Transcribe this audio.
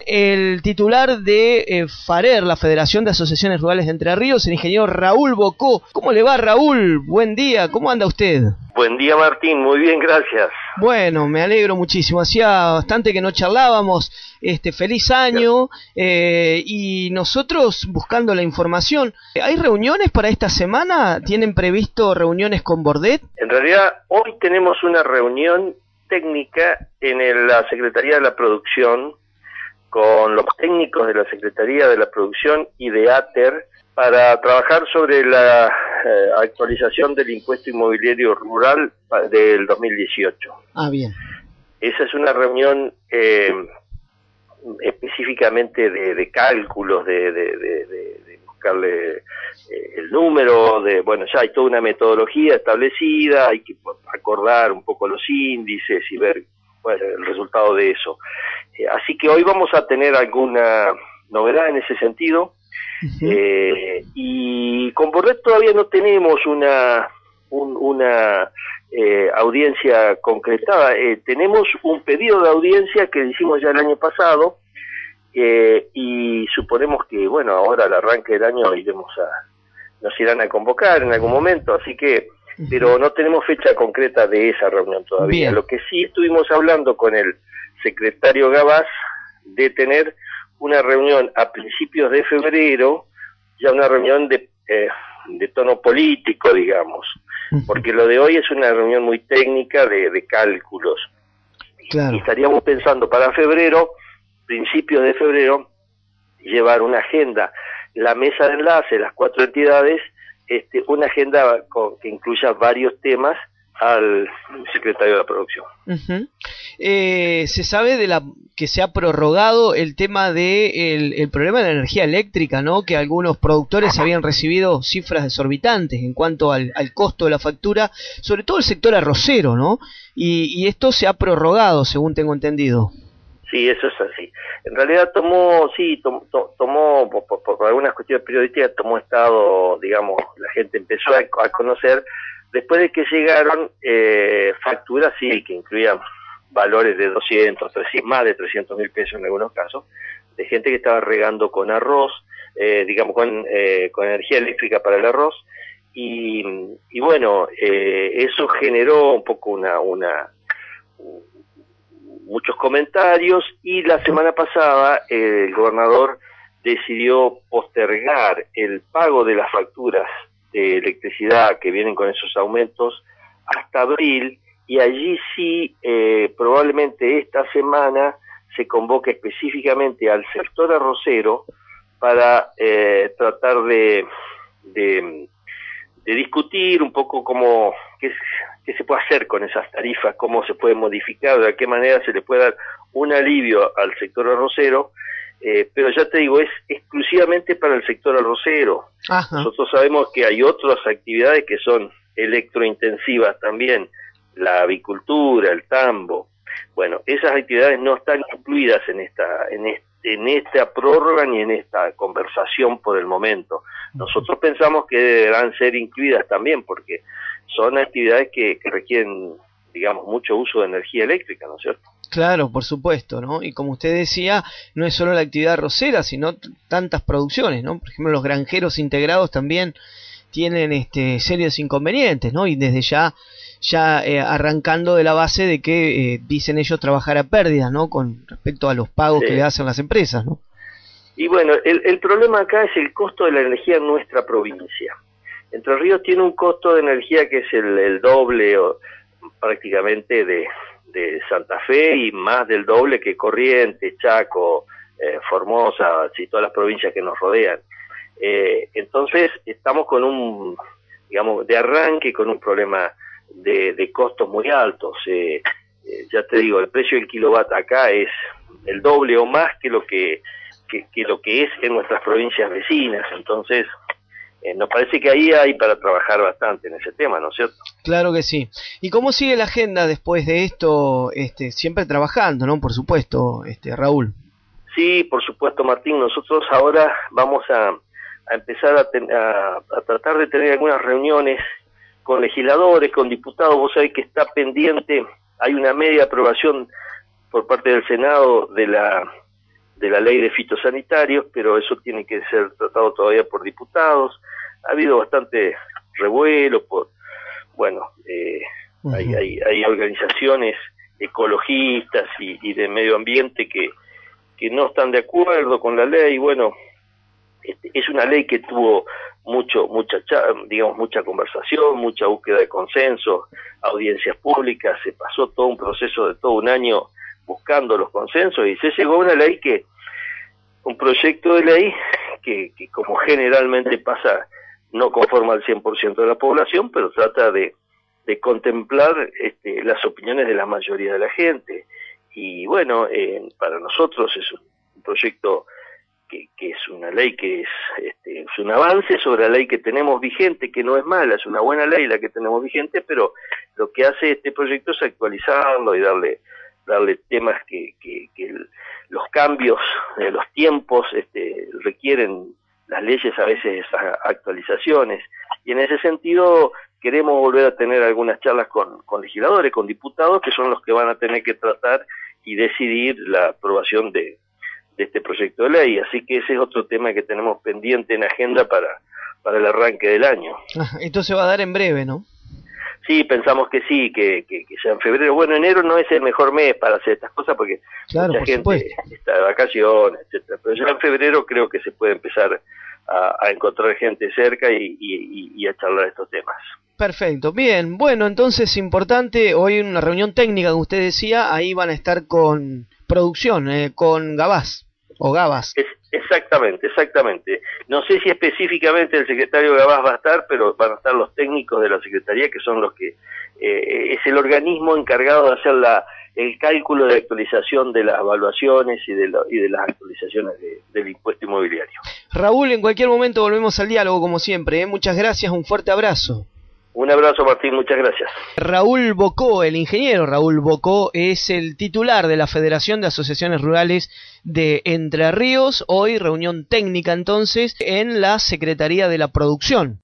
el titular de FARER, la Federación de Asociaciones Rurales de Entre Ríos, el ingeniero Raúl Bocó. ¿Cómo le va, Raúl? Buen día, ¿cómo anda usted? Buen día, Martín, muy bien, gracias. Bueno, me alegro muchísimo, hacía bastante que no charlábamos, feliz año, y nosotros buscando la información. ¿Hay reuniones para esta semana? ¿Tienen previsto reuniones con Bordet? En realidad, hoy tenemos una reunión técnica en la Secretaría de la Producción, con los técnicos de la Secretaría de la Producción y de ATER, para trabajar sobre la actualización del impuesto inmobiliario rural del 2018. Ah, bien. Esa es una reunión específicamente de cálculos, de buscarle el número, bueno, ya hay toda una metodología establecida, hay que acordar un poco los índices y ver el resultado de eso. Así que hoy vamos a tener alguna novedad en ese sentido. Y con Bordet todavía no tenemos una audiencia concretada. Tenemos un pedido de audiencia que hicimos ya el año pasado, y suponemos que, bueno, ahora al arranque del año nos irán a convocar en algún momento, así que, pero no tenemos fecha concreta de esa reunión todavía. Bien. Lo que sí estuvimos hablando con el secretario Gabás de tener una reunión a principios de febrero, ya una reunión de tono político, digamos, porque lo de hoy es una reunión muy técnica de cálculos. Claro. Y estaríamos pensando para febrero, principios de febrero, llevar una agenda, la mesa de enlace, las 4 entidades, una agenda que incluya varios temas al secretario de la Producción. Se sabe que se ha prorrogado el tema el problema de la energía eléctrica, ¿no? Que algunos productores habían recibido cifras exorbitantes en cuanto al costo de la factura, sobre todo el sector arrocero, ¿no? Y esto se ha prorrogado, según tengo entendido. Sí, eso es así. En realidad tomó por algunas cuestiones periodísticas, tomó estado, digamos, la gente empezó a conocer, después de que llegaron facturas, sí, que incluían valores de 200, 300, más de 300 mil pesos en algunos casos, de gente que estaba regando con arroz, digamos, con energía eléctrica para el arroz, y bueno, eso generó un poco muchos comentarios, y la semana pasada el gobernador decidió postergar el pago de las facturas de electricidad que vienen con esos aumentos hasta abril, y allí sí probablemente esta semana se convoque específicamente al sector arrocero para tratar de discutir un poco qué se puede hacer con esas tarifas, cómo se puede modificar, de qué manera se le puede dar un alivio al sector arrocero, pero ya te digo, es exclusivamente para el sector arrocero. Ajá. Nosotros sabemos que hay otras actividades que son electrointensivas también, la avicultura, el tambo. Bueno, esas actividades no están incluidas en esta prórroga ni en esta conversación por el momento. Nosotros pensamos que deberán ser incluidas también, porque son actividades que requieren, digamos, mucho uso de energía eléctrica, ¿no es cierto? Claro, por supuesto, ¿no? Y como usted decía, no es solo la actividad arrocera, sino tantas producciones, ¿no? Por ejemplo, los granjeros integrados también tienen serios inconvenientes, ¿no? Y desde ya arrancando de la base de que dicen ellos trabajar a pérdida, ¿no? Con respecto a los pagos que le hacen las empresas, ¿no? Y bueno, el problema acá es el costo de la energía en nuestra provincia. Entre Ríos tiene un costo de energía que es el doble prácticamente de Santa Fe, y más del doble que Corrientes, Chaco, Formosa, y todas las provincias que nos rodean. Entonces estamos con digamos, de arranque con un problema de costos muy altos. Ya te digo, el precio del kilowatt acá es el doble o más que lo que es en nuestras provincias vecinas. Entonces nos parece que ahí hay para trabajar bastante en ese tema, ¿no es cierto? Claro que sí. ¿Y cómo sigue la agenda después de esto? Siempre trabajando, ¿no? Por supuesto, Raúl. Sí, por supuesto, Martín. Nosotros ahora vamos a empezar a tratar de tener algunas reuniones con legisladores, con diputados. Vos sabés que está pendiente, hay una media aprobación por parte del Senado de de la ley de fitosanitarios, pero eso tiene que ser tratado todavía por diputados. Ha habido bastante revuelo bueno, hay organizaciones ecologistas y de medio ambiente que no están de acuerdo con la ley. Bueno, es una ley que tuvo mucha conversación, mucha búsqueda de consenso, audiencias públicas, se pasó todo un proceso de todo un año buscando los consensos y se llegó a una ley un proyecto de ley que como generalmente pasa, no conforma al 100% de la población, pero trata de contemplar las opiniones de la mayoría de la gente. Y bueno, para nosotros es un proyecto que es una ley que es un avance sobre la ley que tenemos vigente, que no es mala, es una buena ley la que tenemos vigente, pero lo que hace este proyecto es actualizarlo y darle temas que los cambios de los tiempos requieren. Las leyes a veces esas actualizaciones, y en ese sentido queremos volver a tener algunas charlas con legisladores, con diputados, que son los que van a tener que tratar y decidir la aprobación de este proyecto de ley. Así que ese es otro tema que tenemos pendiente en agenda para el arranque del año. Esto se va a dar en breve, ¿no? Sí, pensamos que sí, que sea en febrero. Bueno, enero no es el mejor mes para hacer estas cosas porque mucha gente está de vacaciones, etcétera. Pero ya en febrero creo que se puede empezar a encontrar gente cerca y a charlar estos temas. Perfecto, bien. Bueno, entonces importante, hoy en una reunión técnica que usted decía, ahí van a estar con producción, con Gabás o Gabas. Exactamente. No sé si específicamente el secretario Gabás va a estar, pero van a estar los técnicos de la Secretaría, que son los que es el organismo encargado de hacer el cálculo de actualización de las evaluaciones y de las actualizaciones del impuesto inmobiliario. Raúl, en cualquier momento volvemos al diálogo como siempre, ¿eh? Muchas gracias, un fuerte abrazo. Un abrazo, Martín, muchas gracias. Raúl Bocó, el ingeniero Raúl Bocó, es el titular de la Federación de Asociaciones Rurales de Entre Ríos. Hoy reunión técnica entonces en la Secretaría de la Producción.